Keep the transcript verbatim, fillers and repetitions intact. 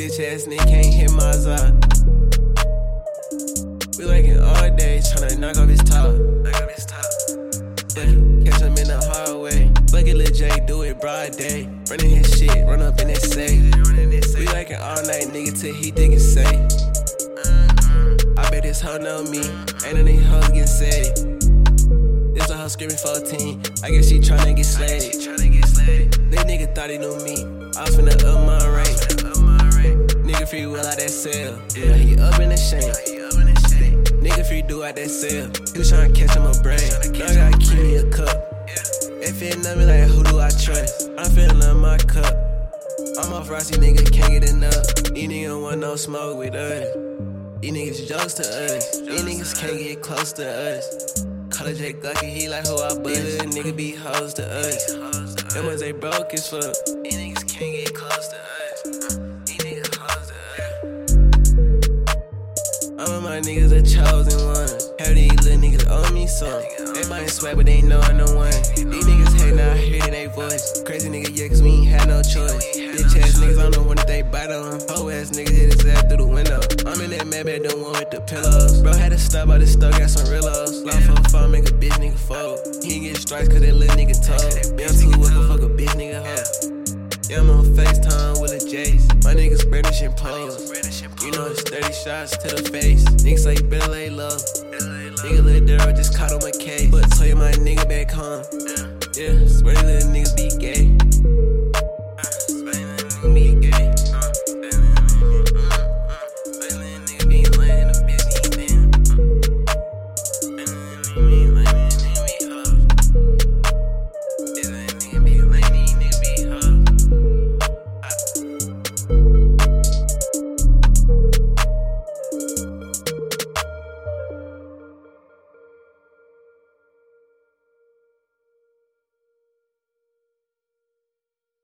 Bitch ass nigga can't hit my zop. We working all day, tryna knock off his top. Knock off his top. Yeah, catch him in the hard way. Bucket Lil J, do it broad day. Running his shit, run up in that safe. We working all night, nigga, till he think it's safe. I bet this hoe know me, ain't any hoes getting saved. This a hoe screaming fourteen, I guess she tryna get slayed. This nigga thought he knew me, I was finna up my rate. Nigga free will out that cell, yeah, he up in the shame. Nigga free do out that cell, he was tryna catch him a brain. Now I gotta keep me a cup. They feelin' on me like who do I trust? I'm feelin' on my cup. I'm off Rossi, nigga, can't get enough. These niggas want no smoke with us. These niggas jokes to us. These niggas can't get close to us. Call a J Glucky, he like who I bust. These little niggas be hoes to us. Them ones they broke as fuck. These niggas can't get close to us. These niggas hoes to us. I'm with my niggas the chosen ones. Half these little niggas owe me some. They might sweat, but they know I'm the one. These niggas hate now, I hear they voice. Crazy nigga, yeah, cause we ain't had no choice. Bitch ass niggas, I don't know when they bite on. Hoe ass niggas hit his ass through the window. I'm in that mad bed, the one with the pillows. Bro had to stop by the store, got some relos. Long for phone, make a bitch nigga fold. He get strikes cause that little nigga told. I'm too woke to fuck a bitch nigga hoe. Yeah, I'm on FaceTime with a Jace. My niggas British and pose. You know it's thirty shots to the face. Niggas say you better lay low. Nigga Lil Daryl just caught on my case. But tell you my nigga back home. Yeah, swear these little niggas